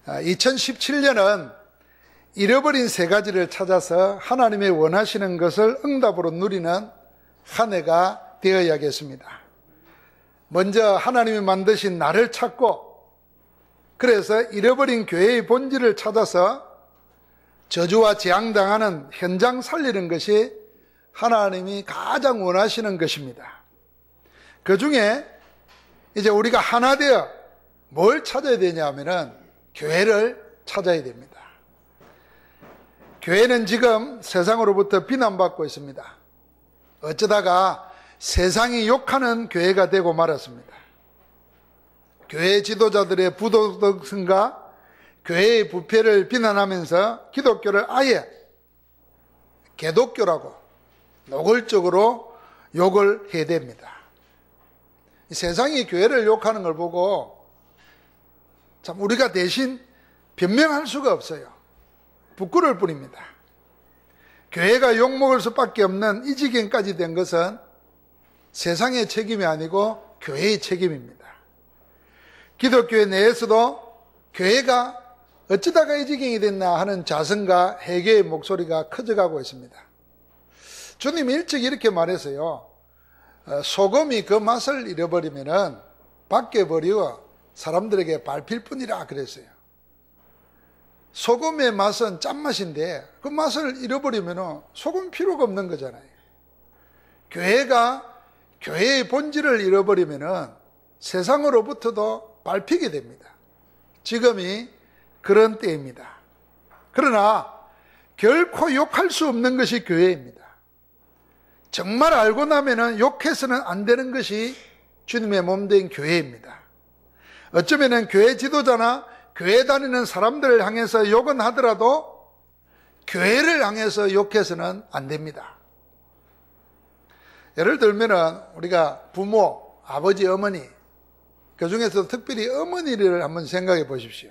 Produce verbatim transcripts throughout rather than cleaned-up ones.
이천십칠 년은 잃어버린 세 가지를 찾아서 하나님의 원하시는 것을 응답으로 누리는 한 해가 되어야겠습니다. 먼저 하나님이 만드신 나를 찾고, 그래서 잃어버린 교회의 본질을 찾아서 저주와 재앙당하는 현장 살리는 것이 하나님이 가장 원하시는 것입니다. 그 중에 이제 우리가 하나 되어 뭘 찾아야 되냐 하면은 교회를 찾아야 됩니다. 교회는 지금 세상으로부터 비난받고 있습니다. 어쩌다가 세상이 욕하는 교회가 되고 말았습니다. 교회 지도자들의 부도덕성과 교회의 부패를 비난하면서 기독교를 아예 개독교라고 노골적으로 욕을 해댑니다. 세상이 교회를 욕하는 걸 보고 참 우리가 대신 변명할 수가 없어요. 부끄러울 뿐입니다. 교회가 욕먹을 수밖에 없는 이 지경까지 된 것은 세상의 책임이 아니고 교회의 책임입니다. 기독교회 내에서도 교회가 어쩌다가 이 지경이 됐나 하는 자성과 회개의 목소리가 커져가고 있습니다. 주님이 일찍 이렇게 말했어요. 소금이 그 맛을 잃어버리면은 밖에 버리고 사람들에게 밟힐 뿐이라 그랬어요. 소금의 맛은 짠맛인데 그 맛을 잃어버리면 소금 필요가 없는 거잖아요. 교회가 교회의 본질을 잃어버리면 세상으로부터도 밟히게 됩니다. 지금이 그런 때입니다. 그러나 결코 욕할 수 없는 것이 교회입니다. 정말 알고 나면 욕해서는 안 되는 것이 주님의 몸된 교회입니다. 어쩌면 교회 지도자나 교회 다니는 사람들을 향해서 욕은 하더라도 교회를 향해서 욕해서는 안 됩니다. 예를 들면 우리가 부모, 아버지, 어머니, 그 중에서 특별히 어머니를 한번 생각해 보십시오.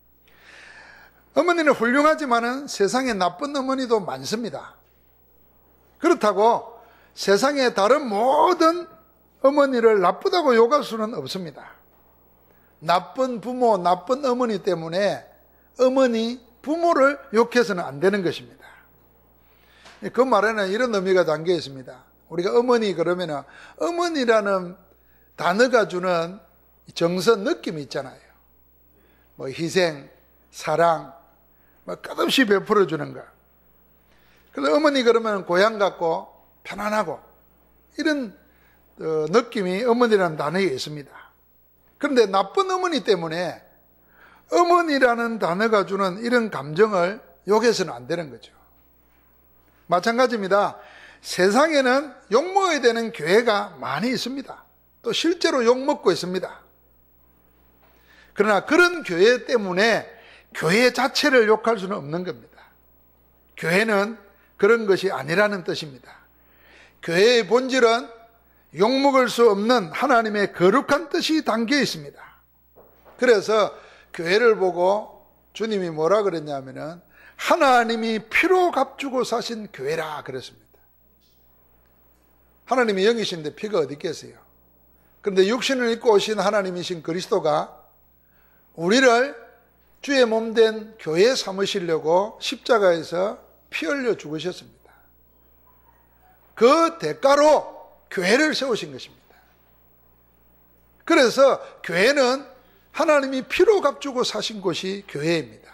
어머니는 훌륭하지만은 세상에 나쁜 어머니도 많습니다. 그렇다고 세상의 다른 모든 어머니를 나쁘다고 욕할 수는 없습니다. 나쁜 부모, 나쁜 어머니 때문에 어머니, 부모를 욕해서는 안 되는 것입니다. 그 말에는 이런 의미가 담겨 있습니다. 우리가 어머니 그러면 어머니라는 단어가 주는 정서 느낌이 있잖아요. 뭐 희생, 사랑, 뭐 끝없이 베풀어 주는 거. 그래서 어머니 그러면 고향 같고 편안하고 이런 어, 느낌이 어머니라는 단어에 있습니다. 그런데 나쁜 어머니 때문에 어머니라는 단어가 주는 이런 감정을 욕해서는 안 되는 거죠. 마찬가지입니다. 세상에는 욕먹어야 되는 교회가 많이 있습니다. 또 실제로 욕먹고 있습니다. 그러나 그런 교회 때문에 교회 자체를 욕할 수는 없는 겁니다. 교회는 그런 것이 아니라는 뜻입니다. 교회의 본질은 욕먹을 수 없는 하나님의 거룩한 뜻이 담겨 있습니다. 그래서 교회를 보고 주님이 뭐라 그랬냐면은 하나님이 피로 값주고 사신 교회라 그랬습니다. 하나님이 영이신데 피가 어디 있겠어요? 그런데 육신을 입고 오신 하나님이신 그리스도가 우리를 주의 몸된 교회 삼으시려고 십자가에서 피 흘려 죽으셨습니다. 그 대가로 교회를 세우신 것입니다. 그래서 교회는 하나님이 피로 값주고 사신 곳이 교회입니다.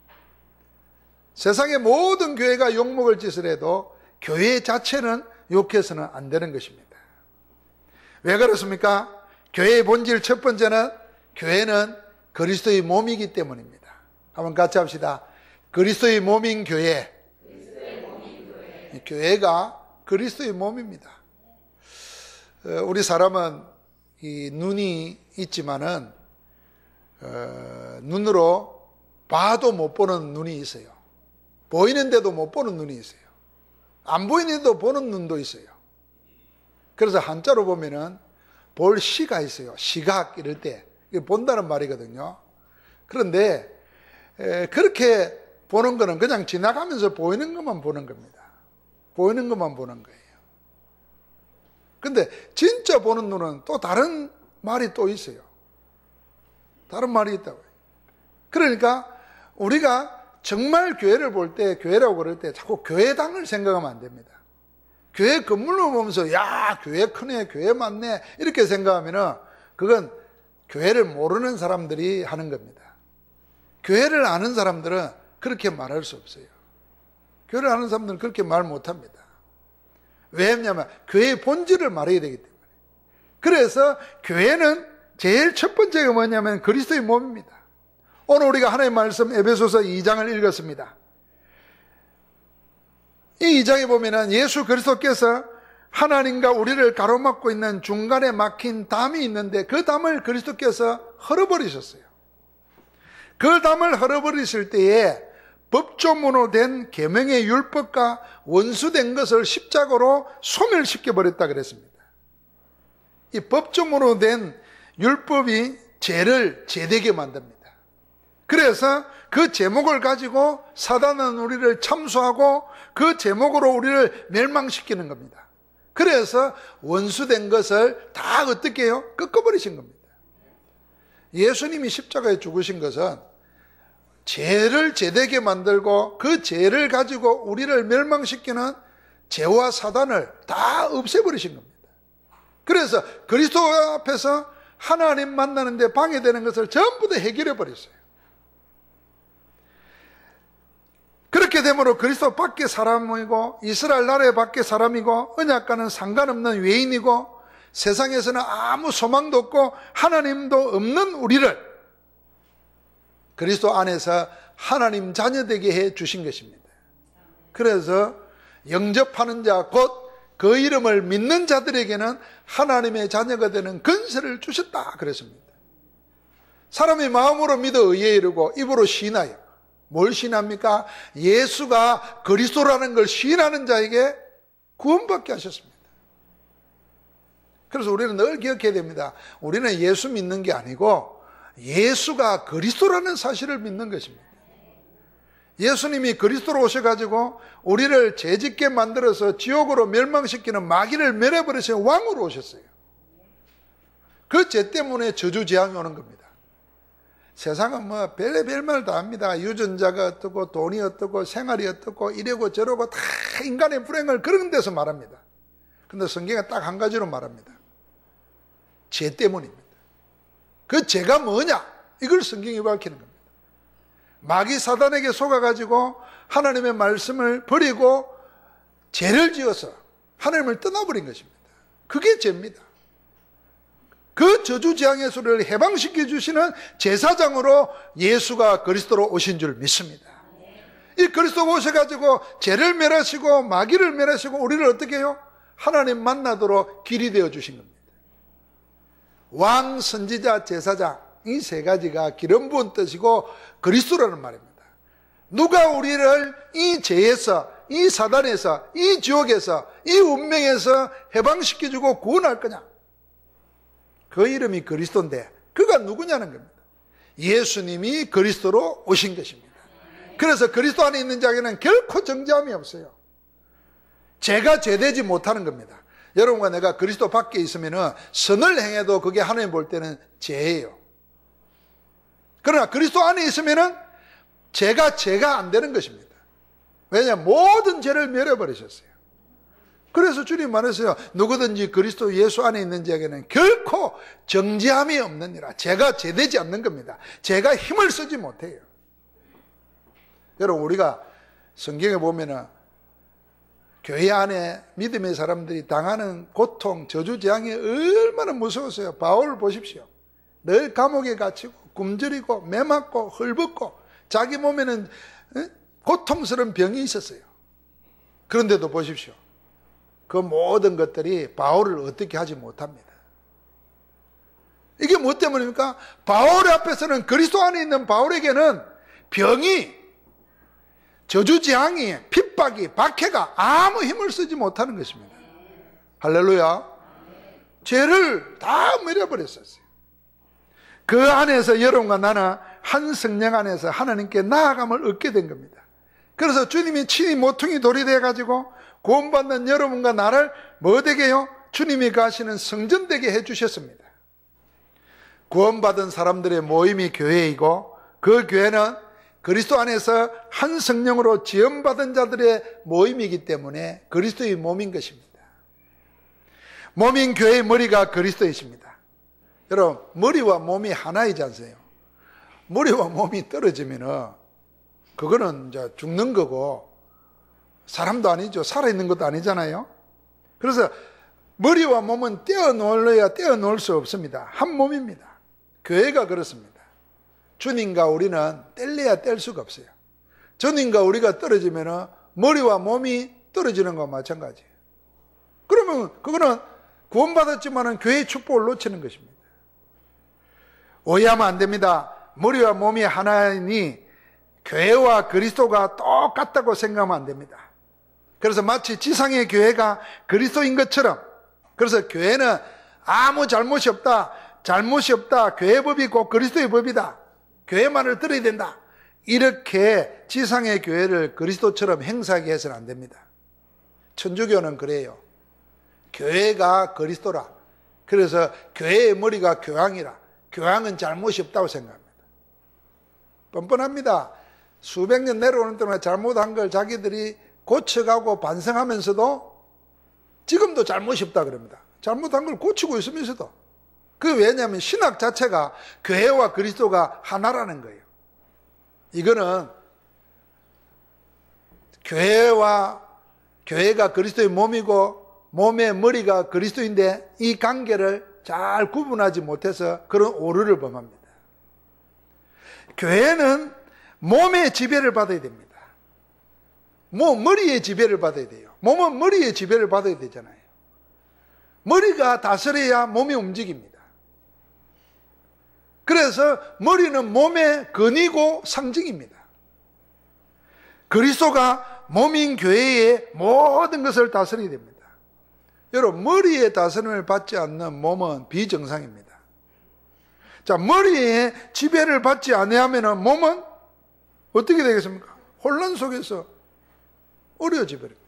세상의 모든 교회가 욕먹을 짓을 해도 교회 자체는 욕해서는 안 되는 것입니다. 왜 그렇습니까? 교회의 본질 첫 번째는 교회는 그리스도의 몸이기 때문입니다. 한번 같이 합시다. 그리스도의 몸인 교회. 그리스도의 몸인 교회. 교회가 그리스도의 몸입니다. 우리 사람은 이 눈이 있지만은 어, 눈으로 봐도 못 보는 눈이 있어요. 보이는데도 못 보는 눈이 있어요. 안 보이는데도 보는 눈도 있어요. 그래서 한자로 보면은 볼 시가 있어요. 시각 이럴 때 본다는 말이거든요. 그런데 에, 그렇게 보는 거는 그냥 지나가면서 보이는 것만 보는 겁니다. 보이는 것만 보는 거예요. 근데 진짜 보는 눈은 또 다른 말이 또 있어요. 다른 말이 있다고요. 그러니까 우리가 정말 교회를 볼 때, 교회라고 그럴 때 자꾸 교회당을 생각하면 안 됩니다. 교회 건물로 보면서 야, 교회 크네, 교회 많네 이렇게 생각하면은 그건 교회를 모르는 사람들이 하는 겁니다. 교회를 아는 사람들은 그렇게 말할 수 없어요. 교회를 아는 사람들은 그렇게 말 못합니다. 왜냐하면 교회의 본질을 말해야 되기 때문에. 그래서 교회는 제일 첫 번째가 뭐냐면 그리스도의 몸입니다. 오늘 우리가 하나님의 말씀 에베소서 이 장을 읽었습니다. 이 이 장에 보면은 예수 그리스도께서 하나님과 우리를 가로막고 있는 중간에 막힌 담이 있는데 그 담을 그리스도께서 헐어버리셨어요. 그 담을 헐어버리실 때에 법조문으로 된 계명의 율법과 원수된 것을 십자가로 소멸시켜버렸다 그랬습니다. 이 법조문으로 된 율법이 죄를 죄되게 만듭니다. 그래서 그 제목을 가지고 사단은 우리를 참수하고 그 제목으로 우리를 멸망시키는 겁니다. 그래서 원수된 것을 다 어떻게 해요? 꺾어버리신 겁니다. 예수님이 십자가에 죽으신 것은 죄를 죄되게 만들고 그 죄를 가지고 우리를 멸망시키는 죄와 사단을 다 없애버리신 겁니다. 그래서 그리스도 앞에서 하나님 만나는데 방해되는 것을 전부 다 해결해 버렸어요. 그렇게 되므로 그리스도 밖에 사람이고 이스라엘 나라의 밖에 사람이고 언약과는 상관없는 외인이고 세상에서는 아무 소망도 없고 하나님도 없는 우리를 그리스도 안에서 하나님 자녀되게 해 주신 것입니다. 그래서 영접하는 자 곧 그 이름을 믿는 자들에게는 하나님의 자녀가 되는 근세를 주셨다 그랬습니다. 사람이 마음으로 믿어 의에 이르고 입으로 시인하여 뭘 시인합니까? 예수가 그리스도라는 걸 시인하는 자에게 구원받게 하셨습니다. 그래서 우리는 늘 기억해야 됩니다. 우리는 예수 믿는 게 아니고 예수가 그리스도라는 사실을 믿는 것입니다. 예수님이 그리스도로 오셔가지고 우리를 죄짓게 만들어서 지옥으로 멸망시키는 마귀를 멸해버리신 왕으로 오셨어요. 그 죄 때문에 저주재앙이 오는 겁니다. 세상은 뭐 별의 별말 다 합니다. 유전자가 어떻고 돈이 어떻고 생활이 어떻고 이러고 저러고 다 인간의 불행을 그런 데서 말합니다. 근데 성경은 딱 한 가지로 말합니다. 죄 때문입니다. 그 죄가 뭐냐? 이걸 성경이 밝히는 겁니다. 마귀 사단에게 속아가지고 하나님의 말씀을 버리고 죄를 지어서 하나님을 떠나버린 것입니다. 그게 죄입니다. 그 저주재앙에서 우리를 해방시켜 주시는 제사장으로 예수가 그리스도로 오신 줄 믿습니다. 이 그리스도가 오셔가지고 죄를 멸하시고 마귀를 멸하시고 우리를 어떻게 해요? 하나님 만나도록 길이 되어 주신 겁니다. 왕, 선지자, 제사장 이 세 가지가 기름 부은 뜻이고 그리스도라는 말입니다. 누가 우리를 이 죄에서 이 사단에서 이 지옥에서 이 운명에서 해방시켜주고 구원할 거냐? 그 이름이 그리스도인데 그가 누구냐는 겁니다. 예수님이 그리스도로 오신 것입니다. 그래서 그리스도 안에 있는 자에게는 결코 정죄함이 없어요. 죄가 죄되지 못하는 겁니다. 여러분과 내가 그리스도 밖에 있으면 선을 행해도 그게 하나님 볼 때는 죄예요. 그러나 그리스도 안에 있으면 죄가 죄가 안 되는 것입니다. 왜냐하면 모든 죄를 멸해버리셨어요. 그래서 주님 말했어요. 누구든지 그리스도 예수 안에 있는 자에게는 결코 정죄함이 없느니라. 죄가 죄되지 않는 겁니다. 죄가 힘을 쓰지 못해요. 여러분 우리가 성경에 보면은 교회 안에 믿음의 사람들이 당하는 고통, 저주재앙이 얼마나 무서웠어요. 바울을 보십시오. 늘 감옥에 갇히고 굶주리고 매맞고 헐벗고 자기 몸에는 고통스러운 병이 있었어요. 그런데도 보십시오. 그 모든 것들이 바울을 어떻게 하지 못합니다. 이게 뭐 때문입니까? 바울 앞에서는 그리스도 안에 있는 바울에게는 병이, 저주재앙이, 핍박이, 박해가 아무 힘을 쓰지 못하는 것입니다. 할렐루야. 죄를 다 멸해버렸었어요. 그 안에서 여러분과 나는 한 성령 안에서 하나님께 나아감을 얻게 된 겁니다. 그래서 주님이 친히 모퉁이 돌이 돼가지고 구원받는 여러분과 나를 뭐 되게 해요? 주님이 가시는 성전 되게 해주셨습니다. 구원받은 사람들의 모임이 교회이고 그 교회는 그리스도 안에서 한 성령으로 지음받은 자들의 모임이기 때문에 그리스도의 몸인 것입니다. 몸인 교회의 머리가 그리스도이십니다. 여러분, 머리와 몸이 하나이지 않으세요? 머리와 몸이 떨어지면은 그거는 이제 죽는 거고 사람도 아니죠. 살아있는 것도 아니잖아요. 그래서 머리와 몸은 떼어놓으려야 떼어놓을 수 없습니다. 한 몸입니다. 교회가 그렇습니다. 주님과 우리는 뗄래야 뗄 수가 없어요. 주님과 우리가 떨어지면 머리와 몸이 떨어지는 것과 마찬가지예요. 그러면 그거는 구원받았지만 교회의 축복을 놓치는 것입니다. 오해하면 안 됩니다. 머리와 몸이 하나이니 교회와 그리스도가 똑같다고 생각하면 안 됩니다. 그래서 마치 지상의 교회가 그리스도인 것처럼, 그래서 교회는 아무 잘못이 없다, 잘못이 없다, 교회 법이 곧 그리스도의 법이다, 교회 말을 들어야 된다, 이렇게 지상의 교회를 그리스도처럼 행사하게 해서는 안 됩니다. 천주교는 그래요. 교회가 그리스도라. 그래서 교회의 머리가 교황이라. 교황은 잘못이 없다고 생각합니다. 뻔뻔합니다. 수백 년 내려오는 동안 잘못한 걸 자기들이 고쳐가고 반성하면서도 지금도 잘못이 없다 그럽니다. 잘못한 걸 고치고 있으면서도. 그게 왜냐하면 신학 자체가 교회와 그리스도가 하나라는 거예요. 이거는 교회와 교회가 그리스도의 몸이고 몸의 머리가 그리스도인데 이 관계를 잘 구분하지 못해서 그런 오류를 범합니다. 교회는 몸의 지배를 받아야 됩니다. 뭐 머리의 지배를 받아야 돼요. 몸은 머리의 지배를 받아야 되잖아요. 머리가 다스려야 몸이 움직입니다. 그래서 머리는 몸의 근이고 상징입니다. 그리스도가 몸인 교회의 모든 것을 다스려야 됩니다. 여러분, 머리의 다스림을 받지 않는 몸은 비정상입니다. 자, 머리의 지배를 받지 아니하면 몸은 어떻게 되겠습니까? 혼란 속에서 어려워져 버립니다.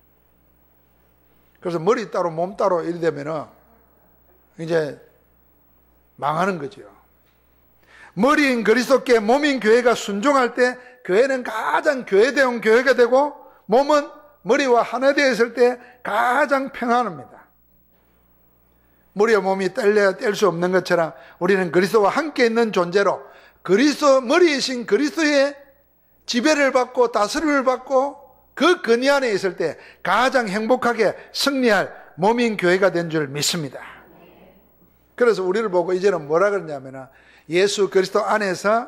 그래서 머리 따로 몸 따로 이래 되면 이제 망하는 거죠. 머리인 그리스도께 몸인 교회가 순종할 때 교회는 가장 교회대용 교회가 되고 몸은 머리와 하나 되어 있을 때 가장 평안합니다. 머리와 몸이 뗄래야 뗄 수 없는 것처럼 우리는 그리스도와 함께 있는 존재로 그리스도 머리이신 그리스도의 지배를 받고 다스림을 받고 그 근위 안에 있을 때 가장 행복하게 승리할 몸인 교회가 된 줄 믿습니다. 그래서 우리를 보고 이제는 뭐라 그러냐면 예수 그리스도 안에서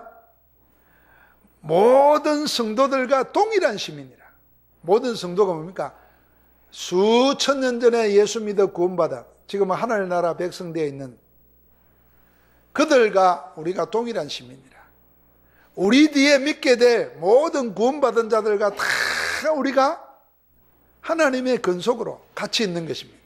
모든 성도들과 동일한 시민이라. 모든 성도가 뭡니까? 수천 년 전에 예수 믿어 구원받아 지금은 하나님 나라 백성 되어 있는 그들과 우리가 동일한 시민이라. 우리 뒤에 믿게 될 모든 구원받은 자들과 다 우리가 하나님의 근속으로 같이 있는 것입니다.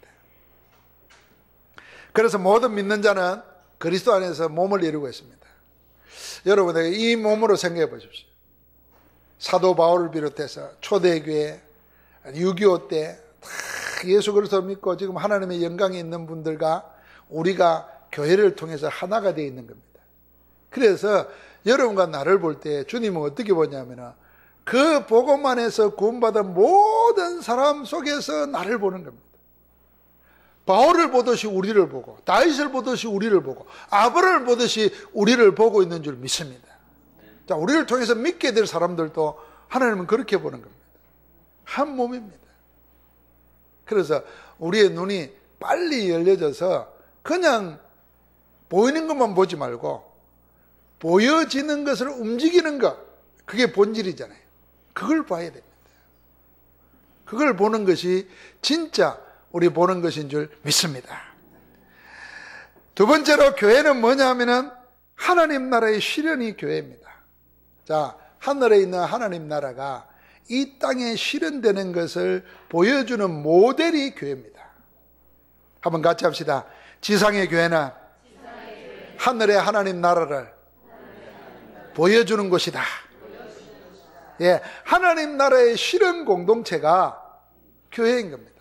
그래서 모든 믿는 자는 그리스도 안에서 몸을 이루고 있습니다. 여러분, 이 몸으로 생각해 보십시오. 사도 바울을 비롯해서 초대교회, 육이오 때 예수 그리스도 믿고 지금 하나님의 영광에 있는 분들과 우리가 교회를 통해서 하나가 되어 있는 겁니다. 그래서 여러분과 나를 볼 때 주님은 어떻게 보냐면 그 복음 안에서 구원받은 모든 사람 속에서 나를 보는 겁니다. 바울을 보듯이 우리를 보고 다윗을 보듯이 우리를 보고 아브라함을 보듯이 우리를 보고 있는 줄 믿습니다. 자, 우리를 통해서 믿게 될 사람들도 하나님은 그렇게 보는 겁니다. 한 몸입니다. 그래서 우리의 눈이 빨리 열려져서 그냥 보이는 것만 보지 말고 보여지는 것을 움직이는 것, 그게 본질이잖아요. 그걸 봐야 됩니다. 그걸 보는 것이 진짜 우리 보는 것인 줄 믿습니다. 두 번째로 교회는 뭐냐 하면은 하나님 나라의 실현이 교회입니다. 자, 하늘에 있는 하나님 나라가 이 땅에 실현되는 것을 보여주는 모델이 교회입니다. 한번 같이 합시다. 지상의 교회는 하늘의 하나님 나라를 보여주는 곳이다. 예, 하나님 나라의 실현 공동체가 교회인 겁니다.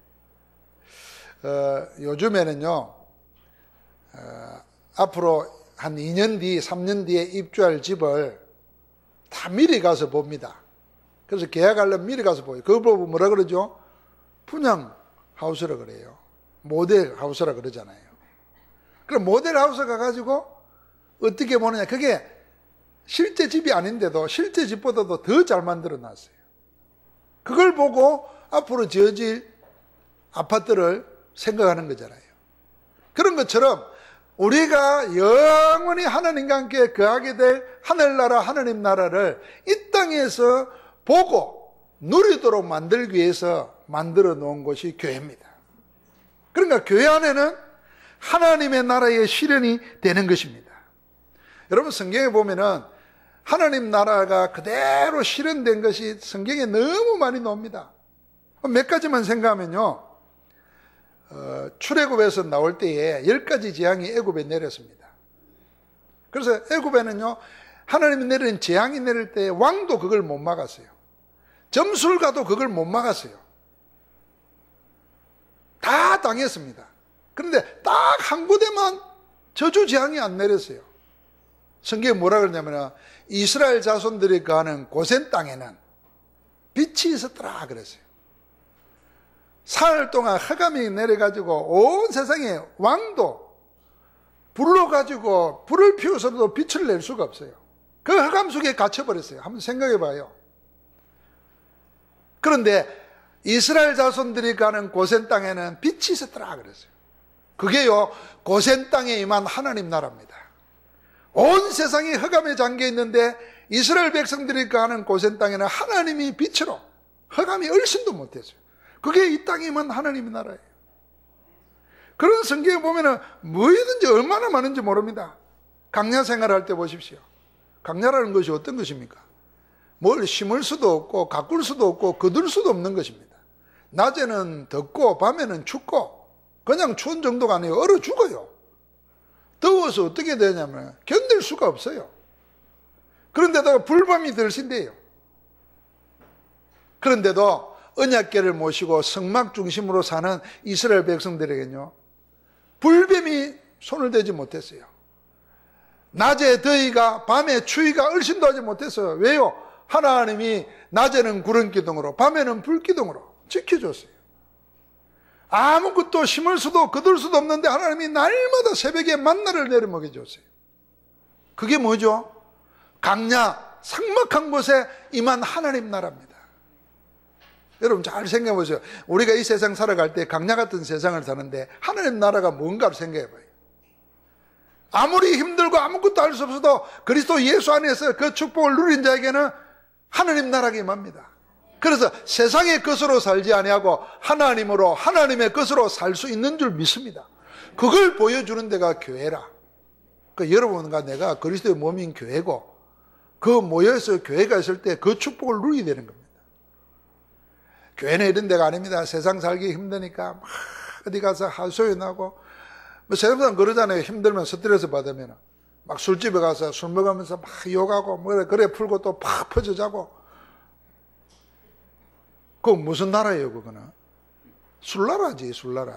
어, 요즘에는요, 어, 앞으로 한 이 년 뒤, 삼 년 뒤에 입주할 집을 다 미리 가서 봅니다. 그래서 계약하려면 미리 가서 보여요. 그걸 보고 뭐라 그러죠? 분양 하우스라 그래요. 모델 하우스라 그러잖아요. 그럼 모델 하우스 가가지고 어떻게 보느냐. 그게 실제 집이 아닌데도 실제 집보다도 더 잘 만들어 놨어요. 그걸 보고 앞으로 지어질 아파트를 생각하는 거잖아요. 그런 것처럼 우리가 영원히 하나님과 함께 거하게 될 하늘나라 하나님 나라를 이 땅에서 보고 누리도록 만들기 위해서 만들어 놓은 것이 교회입니다. 그러니까 교회 안에는 하나님의 나라의 실현이 되는 것입니다. 여러분 성경에 보면은 하나님 나라가 그대로 실현된 것이 성경에 너무 많이 나옵니다. 몇 가지만 생각하면요, 어, 출애굽에서 나올 때에 열 가지 재앙이 애굽에 내렸습니다. 그래서 애굽에는요, 하나님이 내리는 재앙이 내릴 때 왕도 그걸 못 막았어요. 점술가도 그걸 못 막았어요. 다 당했습니다. 그런데 딱 한 군데만 저주 재앙이 안 내렸어요. 성경에 뭐라 그러냐면 이스라엘 자손들이 가는 고센 땅에는 빛이 있었더라 그랬어요. 사흘 동안 흑암이 내려가지고 온 세상에 왕도 불로 가지고 불을 피워서도 빛을 낼 수가 없어요. 그 흑암 속에 갇혀버렸어요. 한번 생각해 봐요. 그런데 이스라엘 자손들이 가는 고센 땅에는 빛이 있었더라 그랬어요. 그게요, 고센 땅에 임한 하나님 나라입니다. 온 세상이 흑암에 잠겨 있는데 이스라엘 백성들이 가는 고센 땅에는 하나님이 빛으로 흑암이 얼씬도 못했어요. 그게 이 땅에 임한 하나님의 나라예요. 그런 성경에 보면은 뭐든지 얼마나 많은지 모릅니다. 강야 생활할 때 보십시오. 강야라는 것이 어떤 것입니까? 뭘 심을 수도 없고 가꿀 수도 없고 거둘 수도 없는 것입니다. 낮에는 덥고 밤에는 춥고 그냥 추운 정도가 아니에요. 얼어 죽어요. 더워서 어떻게 되냐면 견딜 수가 없어요. 그런데다가 불밤이 들신대요. 그런데도 언약궤를 모시고 성막 중심으로 사는 이스라엘 백성들에게는요, 불뱀이 손을 대지 못했어요. 낮에 더위가 밤에 추위가 얼씬도 하지 못했어요. 왜요? 하나님이 낮에는 구름 기둥으로 밤에는 불 기둥으로 지켜줬어요. 아무것도 심을 수도 거둘 수도 없는데 하나님이 날마다 새벽에 만나를 내려 먹여줬어요. 그게 뭐죠? 강야 삭막한 곳에 임한 하나님 나라입니다. 여러분 잘 생각해 보세요. 우리가 이 세상 살아갈 때 강야 같은 세상을 사는데 하나님 나라가 뭔가를 생각해 봐요. 아무리 힘들고 아무것도 할 수 없어도 그리스도 예수 안에서 그 축복을 누린 자에게는 하나님 나라가 임합니다. 그래서 세상의 것으로 살지 아니하고 하나님으로 하나님의 것으로 살 수 있는 줄 믿습니다. 그걸 보여주는 데가 교회라. 그러니까 여러분과 내가 그리스도의 몸인 교회고 그 모여서 교회가 있을 때 그 축복을 누리게 되는 겁니다. 교회는 이런 데가 아닙니다. 세상 살기 힘드니까 막 어디 가서 하소연하고 뭐 세상 사람 그러잖아요. 힘들면 스트레스 받으면 막 술집에 가서 술 먹으면서 막 욕하고 뭐 그래 풀고 또 팍 퍼져 자고. 그건 무슨 나라예요, 그거는? 술나라지, 술나라.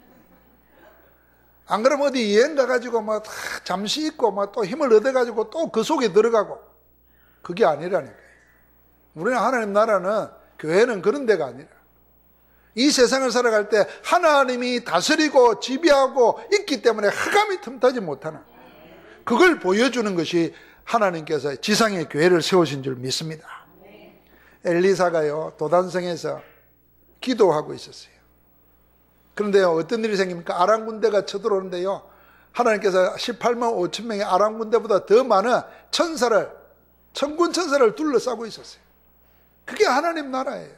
안 그러면 어디 여행 가가지고 막 잠시 있고 막 또 힘을 얻어가지고 또 그 속에 들어가고. 그게 아니라니까요. 우리는 하나님 나라는, 교회는 그런 데가 아니라. 이 세상을 살아갈 때 하나님이 다스리고 지배하고 있기 때문에 흑암이 틈타지 못하는, 그걸 보여주는 것이 하나님께서 지상의 교회를 세우신 줄 믿습니다. 엘리사가요, 도단성에서 기도하고 있었어요. 그런데요, 어떤 일이 생깁니까? 아람 군대가 쳐들어오는데요, 하나님께서 십팔만 오천 명의 아람 군대보다 더 많은 천사를, 천군 천사를 둘러싸고 있었어요. 그게 하나님 나라예요.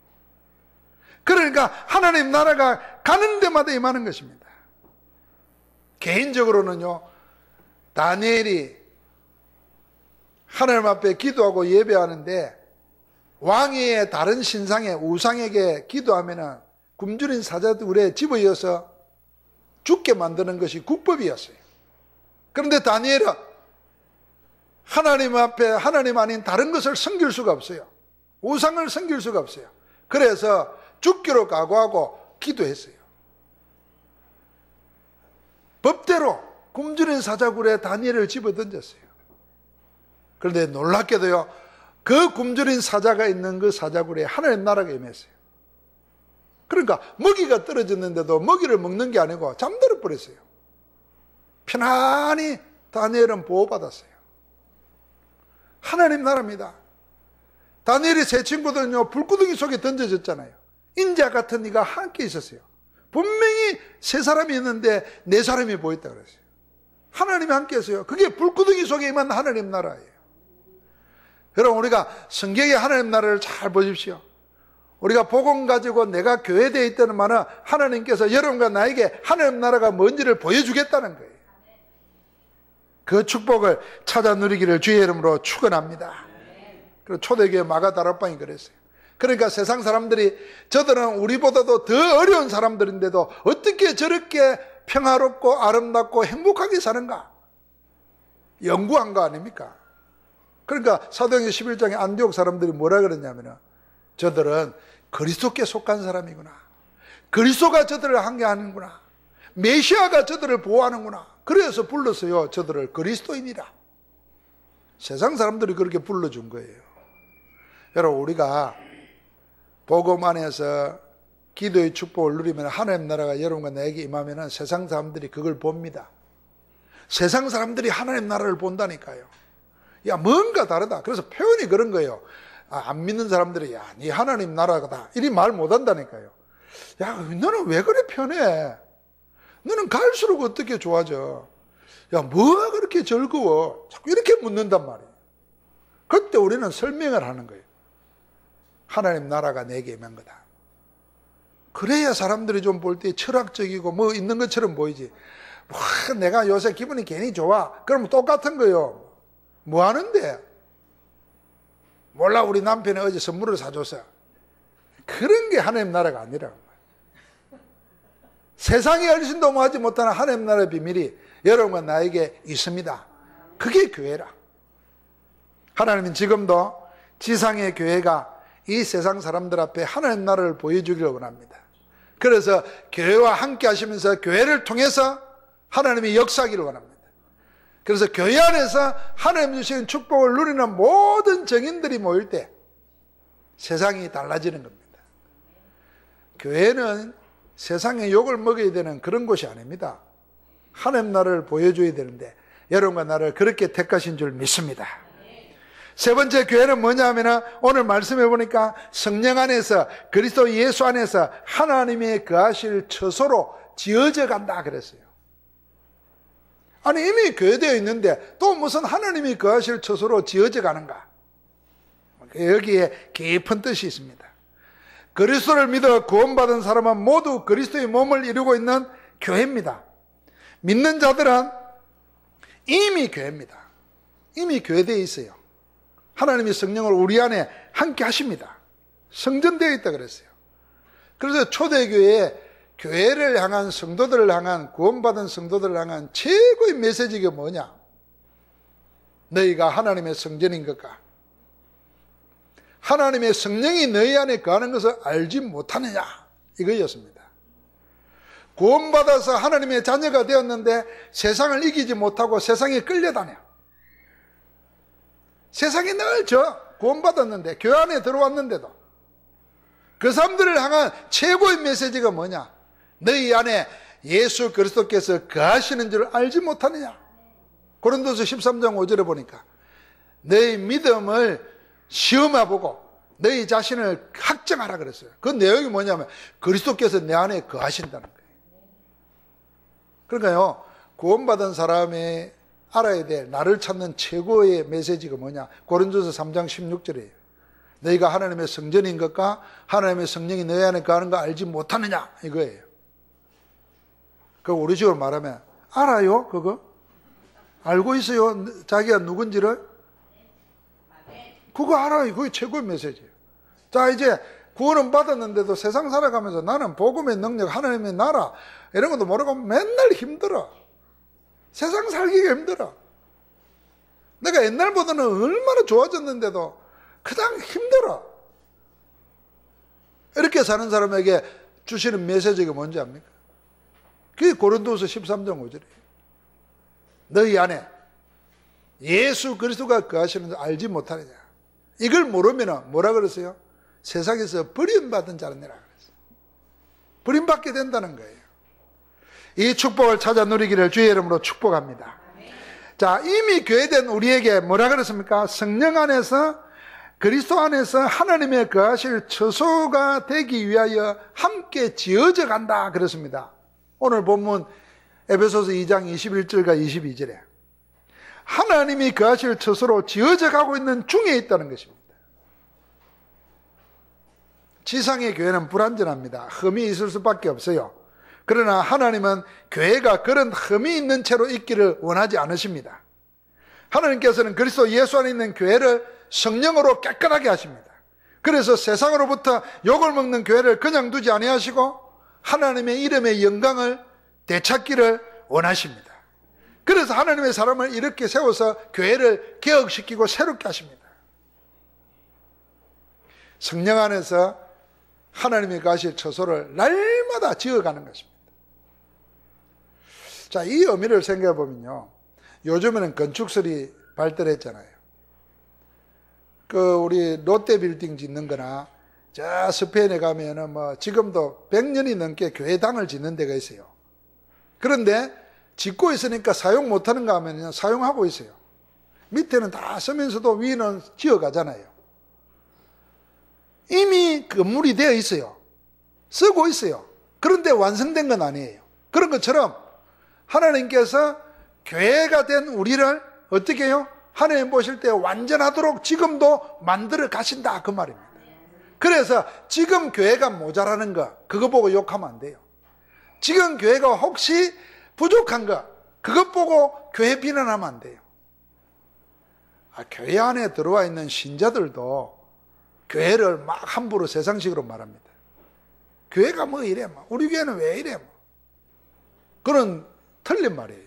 그러니까 하나님 나라가 가는 데마다 임하는 것입니다. 개인적으로는요, 다니엘이 하나님 앞에 기도하고 예배하는데 왕의 다른 신상의 우상에게 기도하면은 굶주린 사자들에 집어이어서 죽게 만드는 것이 국법이었어요. 그런데 다니엘은 하나님 앞에 하나님 아닌 다른 것을 섬길 수가 없어요. 우상을 섬길 수가 없어요. 그래서 죽기로 각오하고 기도했어요. 법대로 굶주린 사자굴에 다니엘을 집어던졌어요. 그런데 놀랍게도요, 그 굶주린 사자가 있는 그 사자굴에 하나님 나라가 임했어요. 그러니까 먹이가 떨어졌는데도 먹이를 먹는 게 아니고 잠들어 버렸어요. 편안히 다니엘은 보호받았어요. 하나님 나라입니다. 다니엘의 세 친구들은요, 불구덩이 속에 던져졌잖아요. 인자 같은 이가 함께 있었어요. 분명히 세 사람이 있는데 네 사람이 보였다 그랬어요. 하나님이 함께 했어요. 그게 불구덩이 속에 임한 하나님 나라예요. 여러분, 우리가 성경의 하나님 나라를 잘 보십시오. 우리가 복음 가지고 내가 교회되어 있다는 말은 하나님께서 여러분과 나에게 하나님 나라가 뭔지를 보여주겠다는 거예요. 그 축복을 찾아 누리기를 주의 이름으로 축원합니다. 그리고 초대교회 마가다락방이 그랬어요. 그러니까 세상 사람들이, 저들은 우리보다도 더 어려운 사람들인데도 어떻게 저렇게 평화롭고 아름답고 행복하게 사는가? 연구한 거 아닙니까? 그러니까 사도행전 십일 장에 안디옥 사람들이 뭐라 그랬냐면은, 저들은 그리스도께 속한 사람이구나. 그리스도가 저들을 항해하는구나. 메시아가 저들을 보호하는구나. 그래서 불렀어요. 저들을 그리스도인이라. 세상 사람들이 그렇게 불러준 거예요. 여러분, 우리가 복음 안에서 기도의 축복을 누리면 하나님 나라가 여러분과 나에게 임하면 세상 사람들이 그걸 봅니다. 세상 사람들이 하나님 나라를 본다니까요. 야, 뭔가 다르다. 그래서 표현이 그런 거예요. 아, 안 믿는 사람들이, 야, 네 하나님 나라다, 이리 말 못한다니까요. 야, 너는 왜 그래 편해? 너는 갈수록 어떻게 좋아져? 야, 뭐가 그렇게 즐거워? 자꾸 이렇게 묻는단 말이에요. 그때 우리는 설명을 하는 거예요. 하나님 나라가 내게 임한 거다. 그래야 사람들이 좀 볼 때 철학적이고 뭐 있는 것처럼 보이지. 와, 내가 요새 기분이 괜히 좋아. 그러면 똑같은 거예요. 뭐 하는데? 몰라, 우리 남편이 어제 선물을 사줬어. 그런 게 하나님 나라가 아니라. 세상에 얼씬도 하지 못하는 하나님 나라의 비밀이 여러분과 나에게 있습니다. 그게 교회라. 하나님은 지금도 지상의 교회가 이 세상 사람들 앞에 하나님 나라를 보여주기를 원합니다. 그래서 교회와 함께 하시면서 교회를 통해서 하나님이 역사하기를 원합니다. 그래서 교회 안에서 하나님 주시는 축복을 누리는 모든 정인들이 모일 때 세상이 달라지는 겁니다. 교회는 세상에 욕을 먹어야 되는 그런 곳이 아닙니다. 하나님 나라를 보여줘야 되는데 여러분과 나를 그렇게 택하신 줄 믿습니다. 세 번째 교회는 뭐냐 하면 오늘 말씀해 보니까 성령 안에서, 그리스도 예수 안에서 하나님의 거하실 처소로 지어져 간다 그랬어요. 아니, 이미 교회되어 있는데 또 무슨 하나님이 거하실 처소로 지어져 가는가? 여기에 깊은 뜻이 있습니다. 그리스도를 믿어 구원받은 사람은 모두 그리스도의 몸을 이루고 있는 교회입니다. 믿는 자들은 이미 교회입니다. 이미 교회되어 있어요. 하나님이 성령을 우리 안에 함께 하십니다. 성전되어 있다 그랬어요. 그래서 초대교회에 교회를 향한, 성도들을 향한, 구원받은 성도들을 향한 최고의 메시지가 뭐냐? 너희가 하나님의 성전인 것과 하나님의 성령이 너희 안에 거하는 것을 알지 못하느냐? 이거였습니다. 구원받아서 하나님의 자녀가 되었는데 세상을 이기지 못하고 세상에 끌려다녀. 세상이 늘 저 구원받았는데, 교회 안에 들어왔는데도 그 사람들을 향한 최고의 메시지가 뭐냐? 너희 안에 예수 그리스도께서 거하시는 줄 알지 못하느냐? 고린도서 십삼 장 오 절에 보니까 너희 믿음을 시험해보고 너희 자신을 확정하라 그랬어요. 그 내용이 뭐냐면 그리스도께서 내 안에 거하신다는 거예요. 그러니까요, 구원받은 사람이 알아야 될 나를 찾는 최고의 메시지가 뭐냐? 고린도서 삼 장 십육 절이에요. 너희가 하나님의 성전인 것과 하나님의 성령이 너희 안에 거하는 거 알지 못하느냐? 이거예요. 그 우리 식으로 말하면 알아요? 그거? 알고 있어요? 자기가 누군지를? 그거 알아요. 그게 최고의 메시지예요. 자, 이제 구원은 받았는데도 세상 살아가면서 나는 복음의 능력, 하나님의 나라 이런 것도 모르고 맨날 힘들어. 세상 살기가 힘들어. 내가 옛날보다는 얼마나 좋아졌는데도 그냥 힘들어. 이렇게 사는 사람에게 주시는 메시지가 뭔지 압니까? 그게 고린도서 십삼 장 오 절이에요. 너희 안에 예수 그리스도가 거하시는 줄 알지 못하느냐. 이걸 모르면 뭐라 그랬어요? 세상에서 버림받은 자라니라 그랬어요. 버림받게 된다는 거예요. 이 축복을 찾아 누리기를 주의 이름으로 축복합니다. 자, 이미 교회된 우리에게 뭐라 그랬습니까? 성령 안에서, 그리스도 안에서 하나님의 거하실 처소가 되기 위하여 함께 지어져 간다 그랬습니다. 오늘 본문 에베소서 이 장 이십일 절과 이십이 절에 하나님이 거하실 처소로 지어져 가고 있는 중에 있다는 것입니다. 지상의 교회는 불완전합니다. 흠이 있을 수밖에 없어요. 그러나 하나님은 교회가 그런 흠이 있는 채로 있기를 원하지 않으십니다. 하나님께서는 그리스도 예수 안에 있는 교회를 성령으로 깨끗하게 하십니다. 그래서 세상으로부터 욕을 먹는 교회를 그냥 두지 아니하시고 하나님의 이름의 영광을 되찾기를 원하십니다. 그래서 하나님의 사람을 이렇게 세워서 교회를 개혁시키고 새롭게 하십니다. 성령 안에서 하나님이 가실 처소를 날마다 지어가는 것입니다. 자, 이 의미를 생각해 보면요, 요즘에는 건축설이 발달했잖아요. 그 우리 롯데 빌딩 짓는 거나 저 스페인에 가면은 뭐 지금도 백 년이 넘게 교회당을 짓는 데가 있어요. 그런데 짓고 있으니까 사용 못하는가 하면 사용하고 있어요. 밑에는 다 쓰면서도 위는 지어가잖아요. 이미 건물이 되어 있어요. 쓰고 있어요. 그런데 완성된 건 아니에요. 그런 것처럼 하나님께서 교회가 된 우리를 어떻게 해요? 하나님 보실 때 완전하도록 지금도 만들어 가신다 그 말입니다. 그래서 지금 교회가 모자라는 거 그거 보고 욕하면 안 돼요. 지금 교회가 혹시 부족한 거 그것 보고 교회 비난하면 안 돼요. 아, 교회 안에 들어와 있는 신자들도 교회를 막 함부로 세상식으로 말합니다. 교회가 뭐 이래 뭐 우리 교회는 왜 이래 뭐 그런 틀린 말이에요.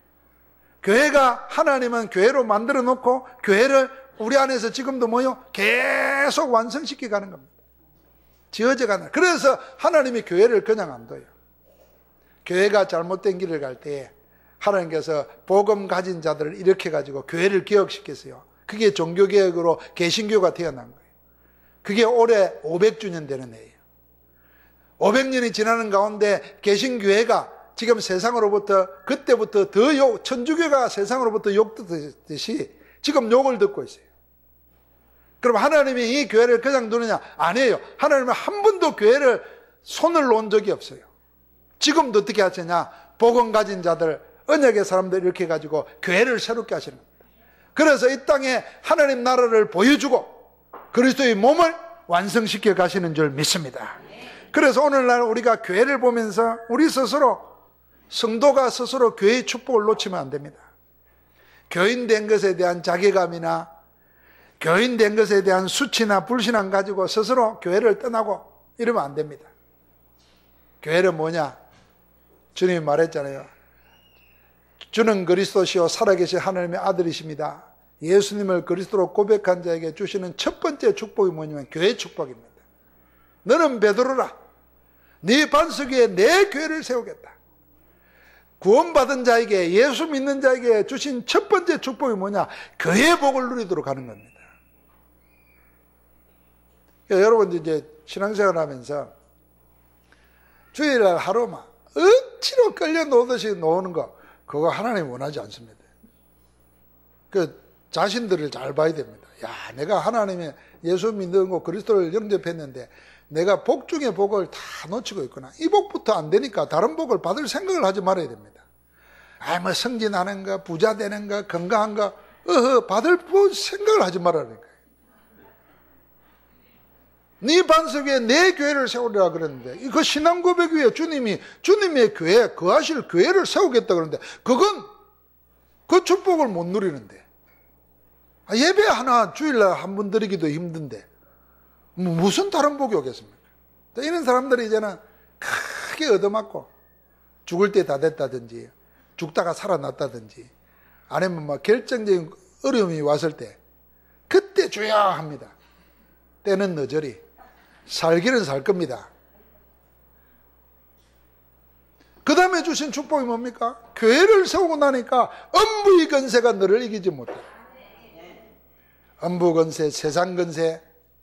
교회가 하나님은 교회로 만들어 놓고 교회를 우리 안에서 지금도 뭐요? 계속 완성시켜 가는 겁니다. 지어져 가는. 그래서 하나님이 교회를 그냥 안 둬요. 교회가 잘못된 길을 갈 때 하나님께서 복음 가진 자들을 일으켜 가지고 교회를 개혁시켰어요. 그게 종교개혁으로 개신교가 태어난 거예요. 그게 올해 오백 주년 되는 해예요. 오백 년이 지나는 가운데 개신교회가 지금 세상으로부터 그때부터 더 욕, 천주교가 세상으로부터 욕 듣듯이 지금 욕을 듣고 있어요. 그럼 하나님이 이 교회를 그냥 두느냐? 아니에요. 하나님은 한 번도 교회를 손을 놓은 적이 없어요. 지금도 어떻게 하시냐? 복음 가진 자들, 언약의 사람들 이렇게 해가지고 교회를 새롭게 하시는 겁니다. 그래서 이 땅에 하나님 나라를 보여주고 그리스도의 몸을 완성시켜 가시는 줄 믿습니다. 그래서 오늘날 우리가 교회를 보면서 우리 스스로 성도가 스스로 교회의 축복을 놓치면 안 됩니다. 교인된 것에 대한 자괴감이나 교인된 것에 대한 수치나 불신앙 가지고 스스로 교회를 떠나고 이러면 안 됩니다. 교회는 뭐냐? 주님이 말했잖아요. 주는 그리스도시요 살아계신 하나님의 아들이십니다. 예수님을 그리스도로 고백한 자에게 주시는 첫 번째 축복이 뭐냐면 교회 축복입니다. 너는 베드로라. 네 반석 위에 내 교회를 세우겠다. 구원받은 자에게, 예수 믿는 자에게 주신 첫 번째 축복이 뭐냐? 교회의 복을 누리도록 하는 겁니다. 그러니까 여러분 이제 신앙생활 하면서 주일날 하루만 억지로 끌려 놓듯이 놓는 거 그거 하나님 원하지 않습니다. 그 자신들을 잘 봐야 됩니다. 야, 내가 하나님의 예수 믿는 거 그리스도를 영접했는데 내가 복 중에 복을 다 놓치고 있구나. 이 복부터 안 되니까 다른 복을 받을 생각을 하지 말아야 됩니다. 아, 뭐 승진하는 거, 부자 되는 거, 건강한 거, 어허, 받을 생각을 하지 말아야 돼. 네 반석 위에 내 교회를 세우리라 그랬는데 그 신앙 고백 위에 주님이 주님의 교회, 거하실 교회를 세우겠다 그러는데 그건 그 축복을 못 누리는데 예배 하나 주일날 한 번 드리기도 힘든데 무슨 다른 복이 오겠습니까? 이런 사람들이 이제는 크게 얻어맞고 죽을 때 다 됐다든지 죽다가 살아났다든지 아니면 막 결정적인 어려움이 왔을 때 그때 주여 합니다. 때는 늦으리 살기는 살 겁니다. 그 다음에 주신 축복이 뭡니까? 교회를 세우고 나니까 음부의 권세가 너를 이기지 못해. 음부 권세, 세상 권세,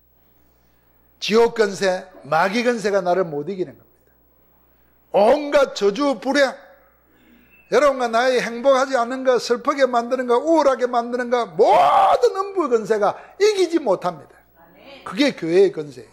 지옥 권세, 마귀 권세가 나를 못 이기는 겁니다. 온갖 저주, 불행, 여러분과 나의 행복하지 않은 것, 슬프게 만드는 것, 우울하게 만드는 것, 모든 음부 권세가 이기지 못합니다. 그게 교회의 권세예요.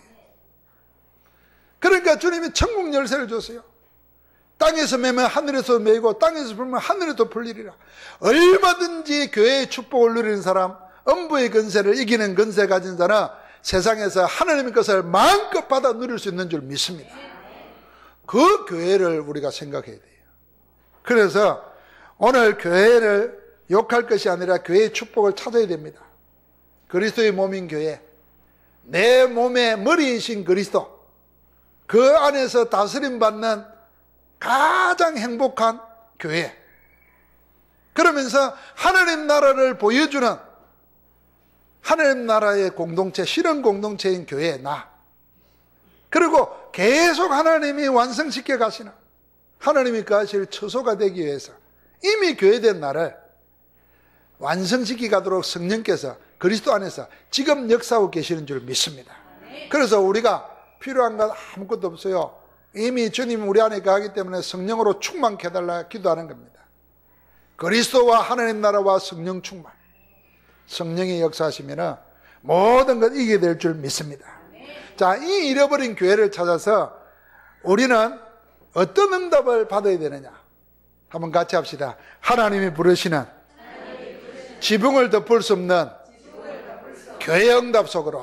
그러니까 주님이 천국 열쇠를 줬어요. 땅에서 매면 하늘에서 매이고 땅에서 불면 하늘에도 풀리리라. 얼마든지 교회의 축복을 누리는 사람, 음부의 권세를 이기는 권세 가진 자는 세상에서 하나님의 것을 마음껏 받아 누릴 수 있는 줄 믿습니다. 그 교회를 우리가 생각해야 돼요. 그래서 오늘 교회를 욕할 것이 아니라 교회의 축복을 찾아야 됩니다. 그리스도의 몸인 교회, 내 몸의 머리이신 그리스도, 그 안에서 다스림받는 가장 행복한 교회, 그러면서 하나님 나라를 보여주는 하나님 나라의 공동체, 실현 공동체인 교회 나, 그리고 계속 하나님이 완성시켜 가시는 하나님이 가실 처소가 되기 위해서 이미 교회된 나를 완성시키 가도록 성령께서 그리스도 안에서 지금 역사하고 계시는 줄 믿습니다. 그래서 우리가 필요한 건 아무것도 없어요. 이미 주님이 우리 안에 가기 때문에 성령으로 충만케 해달라 기도하는 겁니다. 그리스도와 하나님 나라와 성령 충만, 성령이 역사하시면 모든 것 이기게 될 줄 믿습니다. 자, 이 잃어버린 교회를 찾아서 우리는 어떤 응답을 받아야 되느냐? 한번 같이 합시다. 하나님이 부르시는 지붕을 덮을 수 없는 교회 응답 속으로.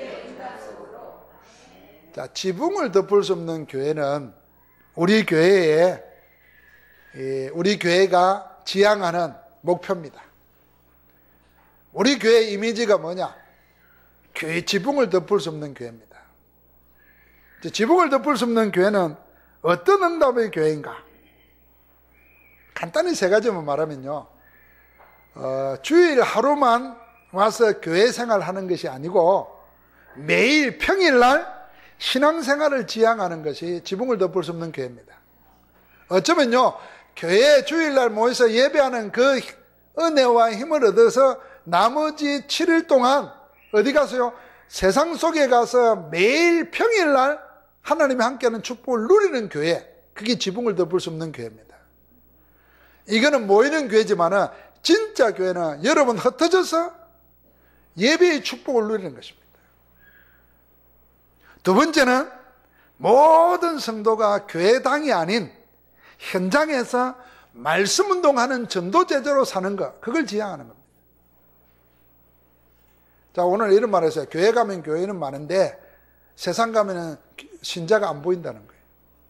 자, 지붕을 덮을 수 없는 교회는 우리 교회에, 우리 교회가 지향하는 목표입니다. 우리 교회 이미지가 뭐냐? 교회 지붕을 덮을 수 없는 교회입니다. 지붕을 덮을 수 없는 교회는 어떤 응답의 교회인가? 간단히 세 가지만 말하면요, 어, 주일 하루만 와서 교회 생활하는 것이 아니고 매일 평일날 신앙생활을 지향하는 것이 지붕을 덮을 수 없는 교회입니다. 어쩌면요, 교회 주일날 모여서 예배하는 그 은혜와 힘을 얻어서 나머지 칠 일 동안 어디 가서요? 세상 속에 가서 매일 평일날 하나님이 함께하는 축복을 누리는 교회, 그게 지붕을 덮을 수 없는 교회입니다. 이거는 모이는 교회지만 진짜 교회는 여러분 흩어져서 예배의 축복을 누리는 것입니다. 두 번째는 모든 성도가 교회당이 아닌 현장에서 말씀 운동하는 전도 제자로 사는 것, 그걸 지향하는 겁니다. 자, 오늘 이런 말 했어요. 교회 가면 교회는 많은데 세상 가면은 신자가 안 보인다는 거예요.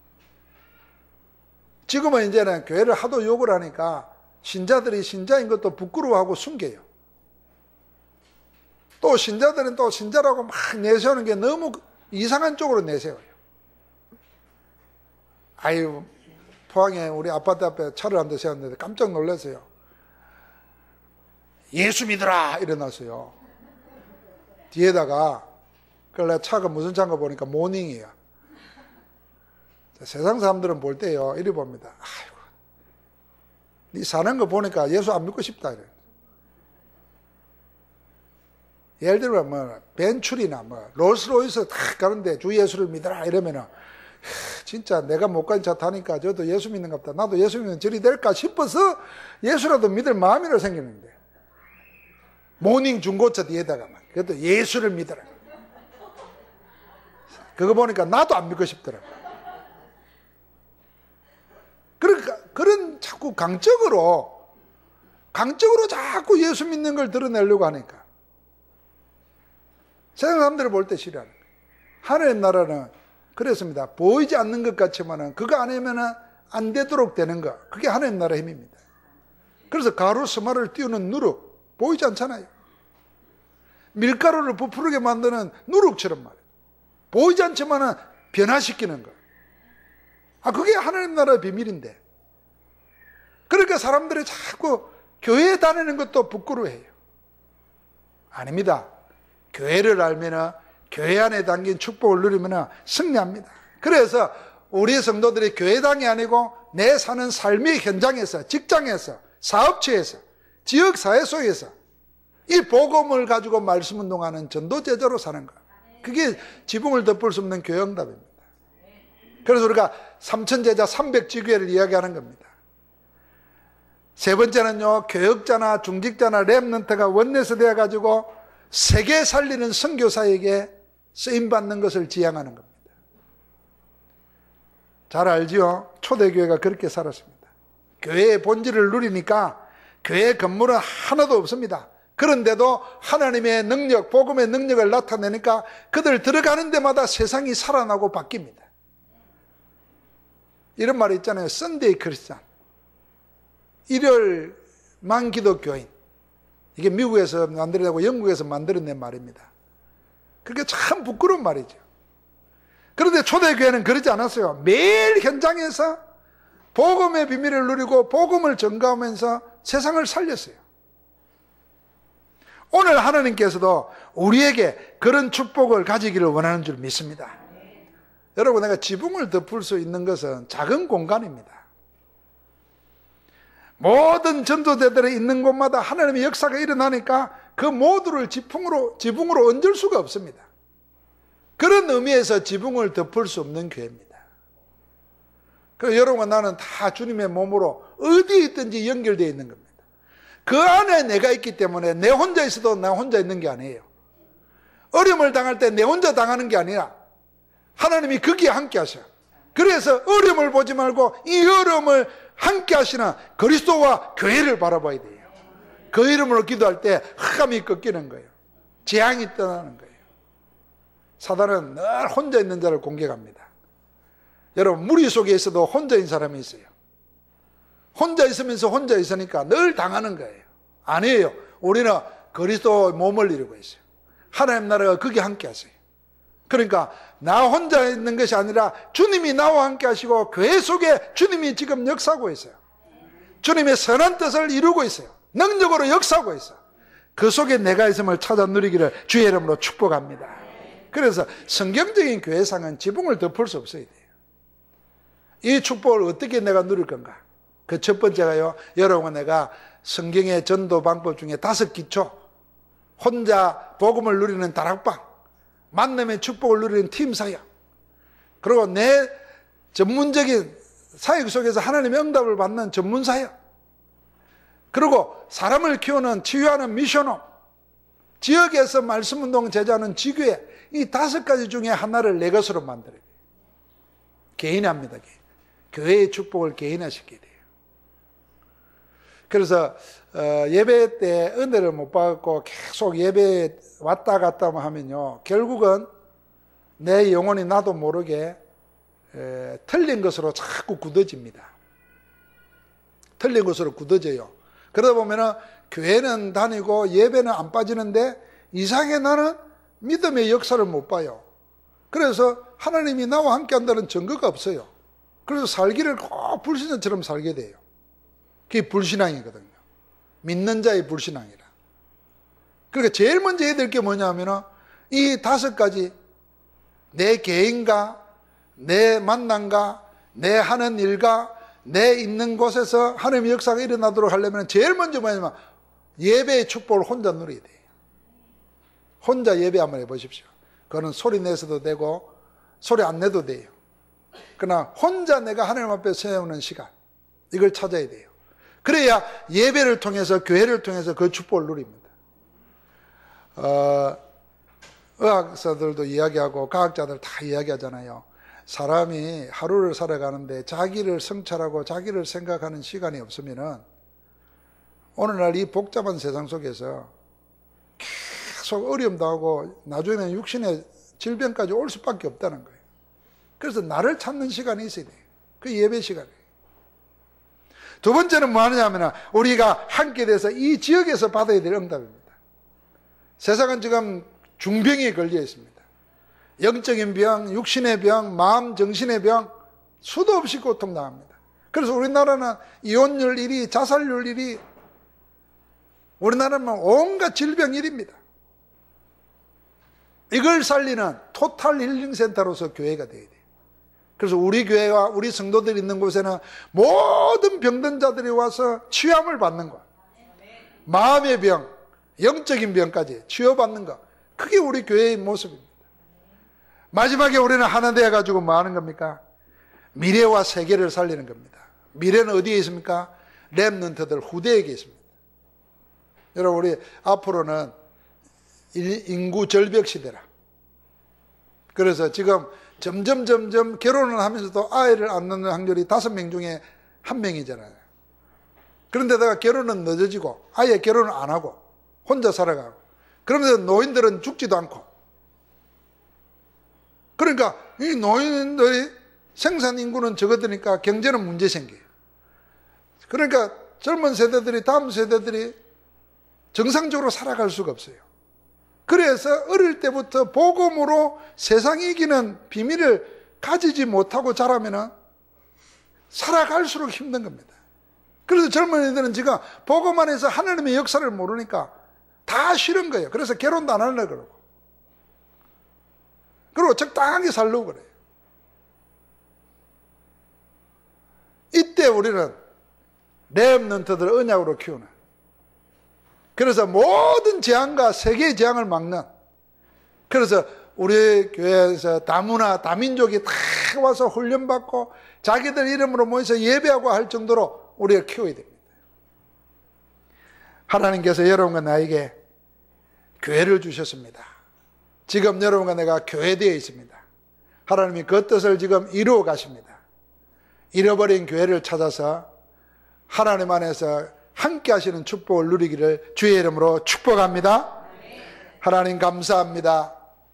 지금은 이제는 교회를 하도 욕을 하니까 신자들이 신자인 것도 부끄러워하고 숨겨요. 또 신자들은 또 신자라고 막 내세우는 게 너무 이상한 쪽으로 내세워요. 아유, 포항에 우리 아파트 앞에 차를 한 대 세웠는데 깜짝 놀랐어요. 예수 믿어라! 이러놨어요. 뒤에다가, 그래 차가 무슨 차인가 보니까 모닝이야. 세상 사람들은 볼 때요, 이리 봅니다. 아이고, 네 사는 거 보니까 예수 안 믿고 싶다. 이래. 예를 들면 뭐 벤출이나 뭐 롤스로이스 탁 가는데 주 예수를 믿어라 이러면은 진짜 내가 못 간 차 타니까 저도 예수 믿는가 보다. 나도 예수 믿는 저리 될까 싶어서 예수라도 믿을 마음이라 생기는데 모닝 중고차 뒤에다가 막 그것도 예수를 믿어라. 그거 보니까 나도 안 믿고 싶더라고. 그러니까 그런 자꾸 강적으로 강적으로 자꾸 예수 믿는 걸 드러내려고 하니까 세상 사람들이 볼 때 싫어하는 거예요. 하나님 나라는 그렇습니다. 보이지 않는 것 같지만은 그거 아니면은 안 되도록 되는 거, 그게 하나님 나라 힘입니다. 그래서 가루 스마를 띄우는 누룩 보이지 않잖아요. 밀가루를 부풀게 만드는 누룩처럼 말이에요. 보이지 않지만은 변화시키는 거. 아, 그게 하나님 나라의 비밀인데. 그러니까 사람들이 자꾸 교회에 다니는 것도 부끄러워해요. 아닙니다. 교회를 알면은 교회 안에 담긴 축복을 누리면은 승리합니다. 그래서 우리 성도들이 교회당이 아니고 내 사는 삶의 현장에서, 직장에서, 사업체에서, 지역사회 속에서 이 복음을 가지고 말씀 운동하는 전도제자로 사는 것. 그게 지붕을 덮을 수 없는 교회 응답입니다. 그래서 우리가 삼천제자 삼백지교회를 이야기하는 겁니다. 세 번째는요, 교역자나 중직자나 렘넌트가 원내서 되어가지고 세계 살리는 선교사에게 쓰임받는 것을 지향하는 겁니다. 잘 알지요? 초대교회가 그렇게 살았습니다. 교회의 본질을 누리니까 교회 건물은 하나도 없습니다. 그런데도 하나님의 능력, 복음의 능력을 나타내니까 그들 들어가는 데마다 세상이 살아나고 바뀝니다. 이런 말이 있잖아요. 썬데이 크리스찬. 일요일만 기독교인. 이게 미국에서 만들어내고 영국에서 만들어낸 말입니다. 그게 참 부끄러운 말이죠. 그런데 초대교회는 그러지 않았어요. 매일 현장에서 복음의 비밀을 누리고 복음을 전가하면서 세상을 살렸어요. 오늘 하나님께서도 우리에게 그런 축복을 가지기를 원하는 줄 믿습니다. 여러분, 내가 지붕을 덮을 수 있는 것은 작은 공간입니다. 모든 전도자들이 있는 곳마다 하나님의 역사가 일어나니까 그 모두를 지붕으로, 지붕으로 얹을 수가 없습니다. 그런 의미에서 지붕을 덮을 수 없는 교회입니다. 그래서 여러분, 나는 다 주님의 몸으로 어디에 있든지 연결되어 있는 겁니다. 그 안에 내가 있기 때문에 내 혼자 있어도 나 혼자 있는 게 아니에요. 어려움을 당할 때 내 혼자 당하는 게 아니라 하나님이 거기에 함께 하셔요. 그래서 어려움을 보지 말고 이 어려움을 함께 하시는 그리스도와 교회를 바라봐야 돼요. 그 이름으로 기도할 때 흑암이 꺾이는 거예요. 재앙이 떠나는 거예요. 사단은 늘 혼자 있는 자를 공격합니다. 여러분, 무리 속에 있어도 혼자인 사람이 있어요. 혼자 있으면서 혼자 있으니까 늘 당하는 거예요. 아니에요. 우리는 그리스도의 몸을 이루고 있어요. 하나님 나라가 거기 함께 하세요. 그러니까 나 혼자 있는 것이 아니라 주님이 나와 함께 하시고 교회 속에 주님이 지금 역사하고 있어요. 주님의 선한 뜻을 이루고 있어요. 능력으로 역사하고 있어요. 그 속에 내가 있음을 찾아 누리기를 주의 이름으로 축복합니다. 그래서 성경적인 교회상은 지붕을 덮을 수 없어야 돼요. 이 축복을 어떻게 내가 누릴 건가? 그 첫 번째가요, 여러분, 내가 성경의 전도 방법 중에 다섯 기초, 혼자 복음을 누리는 다락방, 만남의 축복을 누리는 팀 사역, 그리고 내 전문적인 사역 속에서 하나님의 응답을 받는 전문 사역, 그리고 사람을 키우는 치유하는 미션홈, 지역에서 말씀운동 제자하는 지교회, 이 다섯 가지 중에 하나를 내 것으로 만들어야 돼요. 개인합니다. 교회의 축복을 개인화시켜야 돼요. 그래서 어, 예배 때 은혜를 못 받고 계속 예배에 왔다 갔다 하면요, 결국은 내 영혼이 나도 모르게 에, 틀린 것으로 자꾸 굳어집니다. 틀린 것으로 굳어져요. 그러다 보면은 교회는 다니고 예배는 안 빠지는데 이상하게 나는 믿음의 역사를 못 봐요. 그래서 하나님이 나와 함께 한다는 증거가 없어요. 그래서 살기를 꼭 불신자처럼 살게 돼요. 그게 불신앙이거든요. 믿는 자의 불신앙이라. 그러니까 제일 먼저 해야 될 게 뭐냐면 이 다섯 가지, 내 개인과 내 만남과 내 하는 일과 내 있는 곳에서 하나님의 역사가 일어나도록 하려면 제일 먼저 뭐냐면 예배의 축복을 혼자 누려야 돼요. 혼자 예배 한번 해보십시오. 그거는 소리 내서도 되고 소리 안 내도 돼요. 그러나 혼자 내가 하나님 앞에 세우는 시간, 이걸 찾아야 돼요. 그래야 예배를 통해서, 교회를 통해서 그 축복을 누립니다. 어, 의학사들도 이야기하고 과학자들 다 이야기하잖아요. 사람이 하루를 살아가는데 자기를 성찰하고 자기를 생각하는 시간이 없으면은 오늘날 이 복잡한 세상 속에서 계속 어려움도 하고 나중에는 육신의 질병까지 올 수밖에 없다는 거예요. 그래서 나를 찾는 시간이 있어야 돼요. 그 예배 시간이에요. 두 번째는 뭐 하느냐면 우리가 함께 돼서 이 지역에서 받아야 될 응답입니다. 세상은 지금 중병에 걸려 있습니다. 영적인 병, 육신의 병, 마음, 정신의 병, 수도 없이 고통당합니다. 그래서 우리나라는 이혼율 일 위, 자살률 일 위, 우리나라는 온갖 질병 일 위입니다. 이걸 살리는 토탈 힐링 센터로서 교회가 되어야 돼요. 그래서 우리 교회와 우리 성도들이 있는 곳에는 모든 병든 자들이 와서 치유함을 받는 것, 마음의 병, 영적인 병까지 치유받는 것, 그게 우리 교회의 모습입니다. 마지막에 우리는 하나 되어가지고 뭐 하는 겁니까? 미래와 세계를 살리는 겁니다. 미래는 어디에 있습니까? 렘넌트들 후대에게 있습니다. 여러분, 우리 앞으로는 인구 절벽 시대라. 그래서 지금 점점 점점 결혼을 하면서도 아이를 안 낳는 확률이 다섯 명 중에 한 명이잖아요. 그런데다가 결혼은 늦어지고 아예 결혼을 안 하고 혼자 살아가고, 그러면서 노인들은 죽지도 않고, 그러니까 이 노인들이 생산 인구는 적어드니까 경제는 문제 생겨요. 그러니까 젊은 세대들이, 다음 세대들이 정상적으로 살아갈 수가 없어요. 그래서 어릴 때부터 복음으로 세상 이기는 비밀을 가지지 못하고 자라면 살아갈수록 힘든 겁니다. 그래서 젊은이들은 지금 복음 안에서 하나님의 역사를 모르니까 다 싫은 거예요. 그래서 결혼도 안 하려고 그러고, 그리고 적당하게 살려고 그래요. 이때 우리는 렘넌트들을 언약으로 키우는, 그래서 모든 재앙과 세계의 재앙을 막는, 그래서 우리 교회에서 다문화, 다민족이 다 와서 훈련받고 자기들 이름으로 모여서 예배하고 할 정도로 우리가 키워야 됩니다. 하나님께서 여러분과 나에게 교회를 주셨습니다. 지금 여러분과 내가 교회되어 있습니다. 하나님이 그 뜻을 지금 이루어 가십니다. 잃어버린 교회를 찾아서 하나님 안에서 함께 하시는 축복을 누리기를 주의 이름으로 축복합니다. 하나님 감사합니다.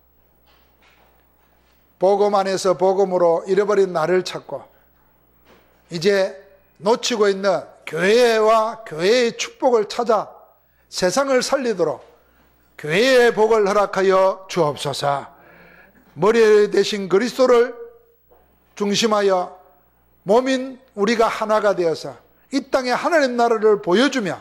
복음 안에서 복음으로 잃어버린 나를 찾고 이제 놓치고 있는 교회와 교회의 축복을 찾아 세상을 살리도록 교회의 복을 허락하여 주옵소서. 머리 대신 그리스도를 중심하여 몸인 우리가 하나가 되어서 이 땅에 하나님 나라를 보여주며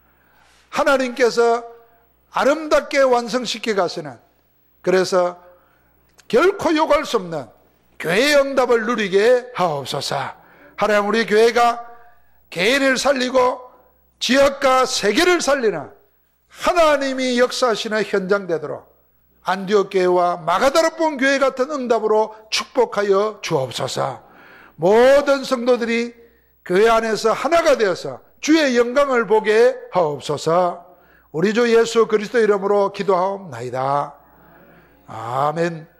하나님께서 아름답게 완성시켜 가시는, 그래서 결코 욕할 수 없는 교회의 응답을 누리게 하옵소서. 하나님, 우리 교회가 개인을 살리고 지역과 세계를 살리는 하나님이 역사하시는 현장 되도록 안디옥 교회와 마가다락본 교회 같은 응답으로 축복하여 주옵소서. 모든 성도들이 교회 안에서 하나가 되어서 주의 영광을 보게 하옵소서. 우리 주 예수 그리스도 이름으로 기도하옵나이다. 아멘.